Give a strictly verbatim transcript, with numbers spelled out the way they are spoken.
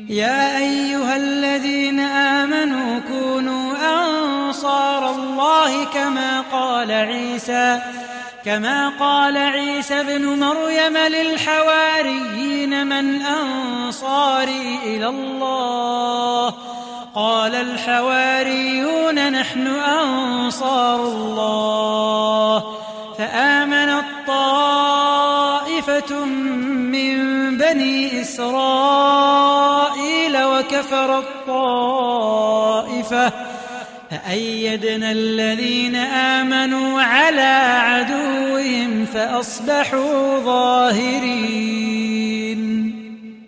يا أيها الذين آمنوا كونوا أنصار الله كما قال عيسى كما قال عيسى ابن مريم للحواريين من أنصاري إلى الله قال الحواريون نحن أنصار الله فآمنت طائفة من بني إسرائيل وكفرت طائفة فأيدنا الذين آمنوا على عدوهم فأصبحوا ظاهرين.